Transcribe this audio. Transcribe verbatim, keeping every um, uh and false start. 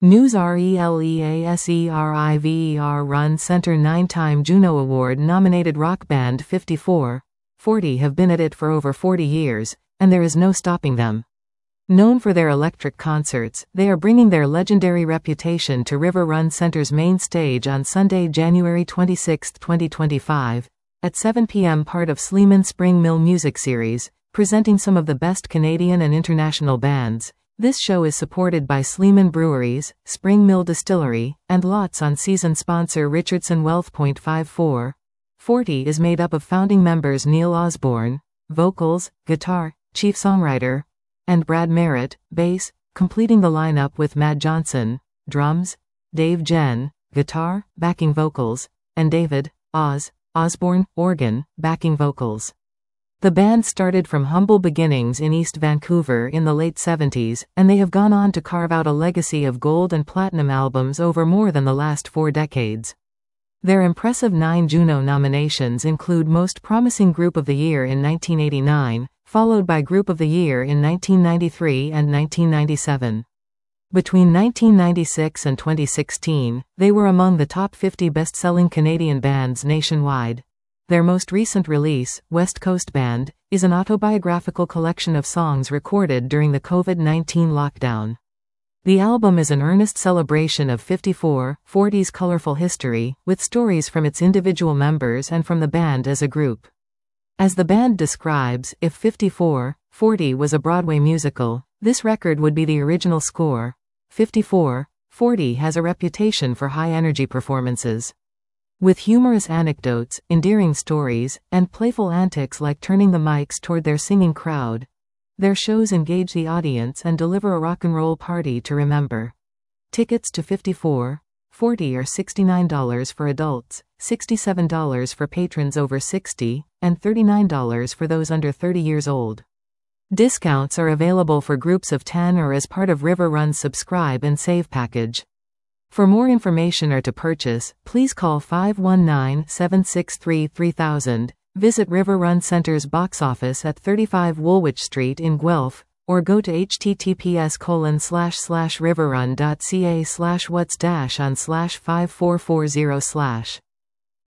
News RELEASERIVER Run Center nine-time Juno Award-nominated rock band fifty-four forty have been at it for over forty years, and there is no stopping them. Known for their electric concerts, they are bringing their legendary reputation to River Run Center's main stage on Sunday, January twenty-sixth, twenty twenty-five, at seven p m part of Sleeman Spring Mill Music Series, presenting some of the best Canadian and international bands. This show is supported by Sleeman Breweries, Spring Mill Distillery, and Lots on season sponsor Richardson Wealth. fifty-four forty is made up of founding members Neil Osborne, vocals, guitar, chief songwriter, and Brad Merritt, bass, completing the lineup with Matt Johnson, drums, Dave Jen, guitar, backing vocals, and David Oz Osborne, organ, backing vocals. The band started from humble beginnings in East Vancouver in the late seventies, and they have gone on to carve out a legacy of gold and platinum albums over more than the last four decades. Their impressive nine Juno nominations include Most Promising Group of the Year in nineteen eighty-nine, followed by Group of the Year in nineteen ninety-three and nineteen ninety-seven. Between nineteen ninety-six and twenty sixteen, they were among the top fifty best-selling Canadian bands nationwide. Their most recent release, West Coast Band, is an autobiographical collection of songs recorded during the COVID nineteen lockdown. The album is an earnest celebration of fifty-four forty's colorful history, with stories from its individual members and from the band as a group. As the band describes, if fifty-four forty was a Broadway musical, this record would be the original score. fifty-four forty has a reputation for high-energy performances. With humorous anecdotes, endearing stories, and playful antics like turning the mics toward their singing crowd, their shows engage the audience and deliver a rock and roll party to remember. Tickets to fifty-four forty are sixty-nine dollars for adults, sixty-seven dollars for patrons over sixty, and thirty-nine dollars for those under thirty years old. Discounts are available for groups of ten or as part of River Run's Subscribe and Save package. For more information or to purchase, please call five one nine, seven six three, three thousand, visit River Run Center's box office at thirty-five Woolwich Street in Guelph, or go to https colon slash slash riverrun.ca slash what's dash on slash five four four zero slash.